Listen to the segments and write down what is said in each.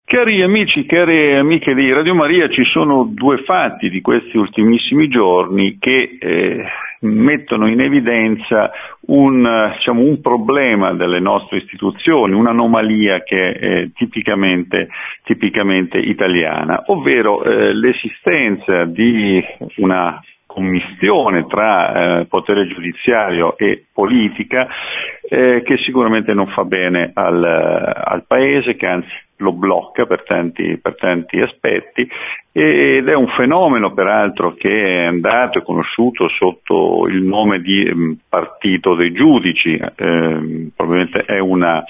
Cari amici, care amiche di Radio Maria, ci sono due fatti di questi ultimissimi giorni che mettono in evidenza un problema delle nostre istituzioni, un'anomalia che è tipicamente italiana, ovvero l'esistenza di una commistione tra potere giudiziario e politica che sicuramente non fa bene al Paese, che anzi lo blocca per tanti aspetti, ed è un fenomeno peraltro che è andato e conosciuto sotto il nome di partito dei giudici. Probabilmente è una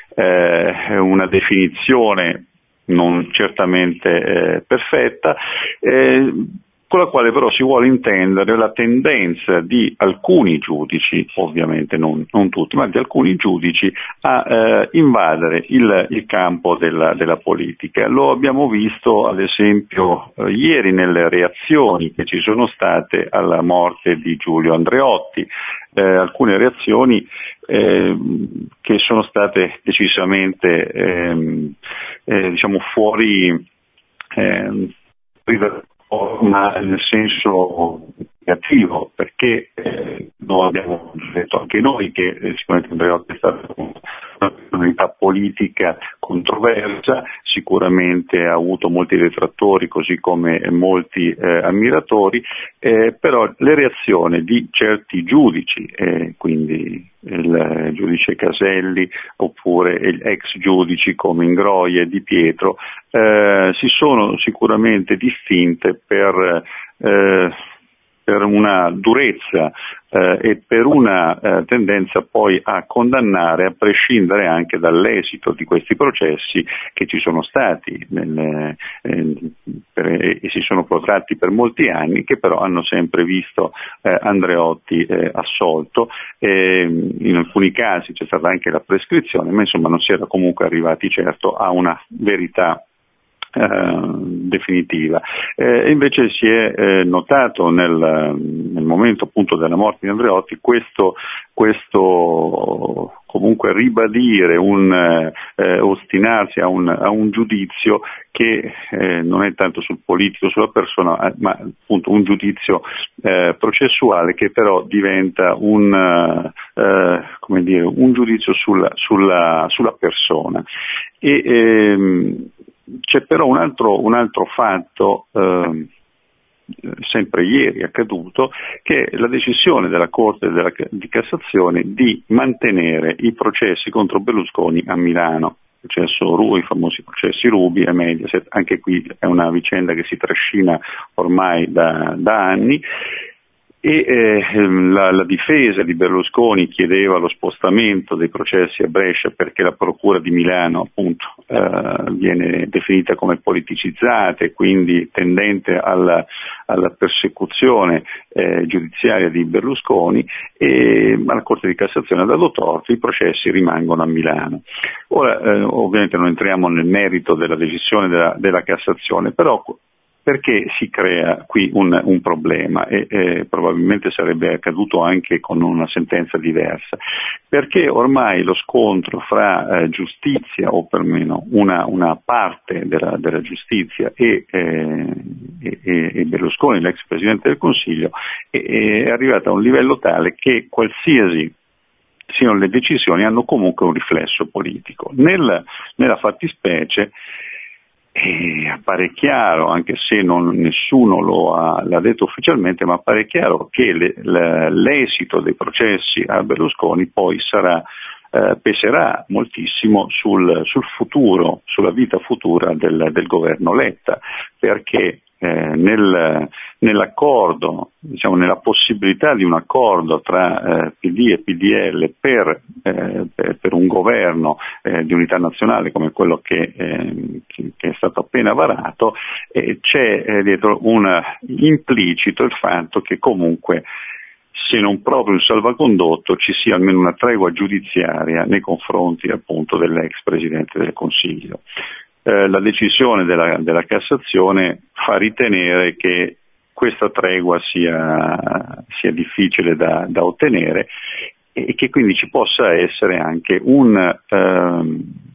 definizione non certamente perfetta, con la quale però si vuole intendere la tendenza di alcuni giudici, ovviamente non tutti, ma di alcuni giudici a invadere il campo della politica. Lo abbiamo visto ad esempio ieri nelle reazioni che ci sono state alla morte di Giulio Andreotti, alcune reazioni che sono state decisamente fuori ma nel senso negativo, perché lo abbiamo detto anche noi che sicuramente Andreotti è stata una personalità politica controversa, sicuramente ha avuto molti detrattori così come molti ammiratori, però le reazioni di certi giudici, quindi il giudice Caselli oppure gli ex giudici come Ingroia e Di Pietro, si sono sicuramente distinte per una durezza e per una tendenza poi a condannare a prescindere anche dall'esito di questi processi che ci sono stati e si sono protratti per molti anni, che però hanno sempre visto Andreotti assolto. In alcuni casi c'è stata anche la prescrizione, ma insomma non si era comunque arrivati certo a una verità definitiva. Invece si è notato nel momento appunto della morte di Andreotti questo comunque ribadire ostinarsi a un giudizio che non è tanto sul politico, sulla persona, ma appunto un giudizio processuale che però diventa un giudizio sulla persona. C'è però un altro fatto sempre ieri accaduto, che è la decisione della Corte di Cassazione di mantenere i processi contro Berlusconi a Milano, i famosi processi Ruby e Mediaset. Anche qui è una vicenda che si trascina ormai da anni. E la difesa di Berlusconi chiedeva lo spostamento dei processi a Brescia perché la Procura di Milano appunto viene definita come politicizzata e quindi tendente alla persecuzione giudiziaria di Berlusconi, ma la Corte di Cassazione ha dato torto, i processi rimangono a Milano. Ora ovviamente non entriamo nel merito della decisione della Cassazione, però perché si crea qui un problema e probabilmente sarebbe accaduto anche con una sentenza diversa, perché ormai lo scontro fra giustizia, o perlomeno una parte della giustizia e Berlusconi, l'ex Presidente del Consiglio, è arrivato a un livello tale che qualsiasi siano le decisioni hanno comunque un riflesso politico. Nella fattispecie appare chiaro, anche se nessuno l'ha detto ufficialmente, ma appare chiaro che l'esito dei processi a Berlusconi poi peserà moltissimo sul futuro, sulla vita futura del governo Letta, perché nell'accordo, nella possibilità di un accordo tra PD e PDL per un governo di unità nazionale come quello che è stato appena varato, c'è dietro un implicito il fatto che comunque, se non proprio un salvacondotto, ci sia almeno una tregua giudiziaria nei confronti appunto dell'ex Presidente del Consiglio. La decisione della Cassazione fa ritenere che questa tregua sia difficile da ottenere e che quindi ci possa essere anche un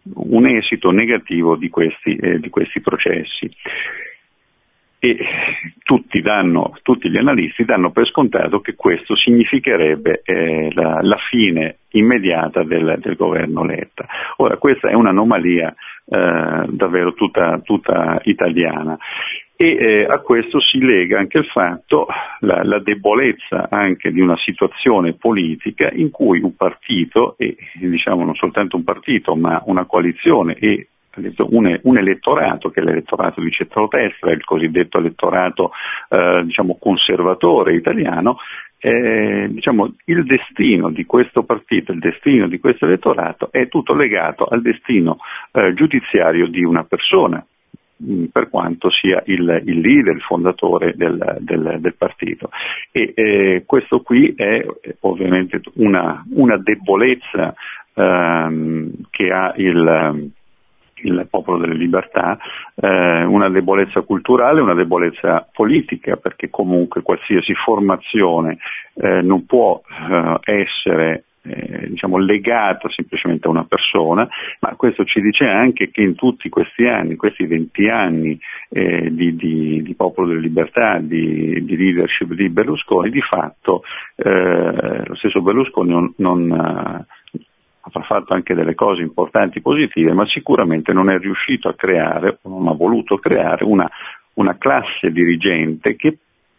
un esito negativo di questi processi. E tutti gli analisti danno per scontato che questo significherebbe la fine immediata del governo Letta. Ora, questa è un'anomalia davvero tutta italiana, e a questo si lega anche il fatto, la debolezza anche di una situazione politica in cui un partito, e diciamo non soltanto un partito ma una coalizione e un elettorato, che è l'elettorato di centrodestra, il cosiddetto elettorato conservatore italiano, il destino di questo partito, il destino di questo elettorato è tutto legato al destino giudiziario di una persona, per quanto sia il leader, il fondatore del partito. E questo qui è ovviamente una debolezza che ha il Popolo delle Libertà, una debolezza culturale, una debolezza politica, perché comunque qualsiasi formazione non può essere legata semplicemente a una persona, ma questo ci dice anche che in tutti questi anni, questi 20 anni di Popolo delle Libertà, di leadership di Berlusconi, di fatto lo stesso Berlusconi non ha fatto anche delle cose importanti, positive, ma sicuramente non è riuscito a creare, o non ha voluto creare una classe dirigente che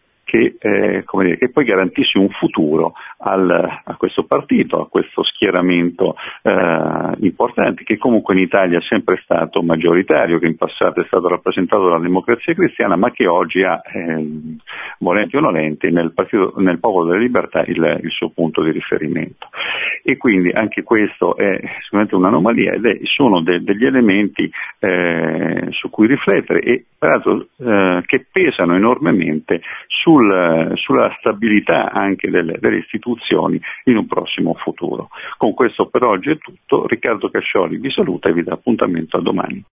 poi garantisse un futuro a questo partito, a questo schieramento importante, che comunque in Italia è sempre stato maggioritario, che in passato è stato rappresentato dalla Democrazia Cristiana, ma che oggi ha, volenti o nolenti, nel Popolo delle Libertà il suo punto di riferimento. E quindi anche questo è sicuramente un'anomalia, sono degli elementi su cui riflettere, e peraltro che pesano enormemente sulla stabilità anche delle istituzioni in un prossimo futuro. Con questo per oggi è tutto. Riccardo Cascioli vi saluta e vi dà appuntamento a domani.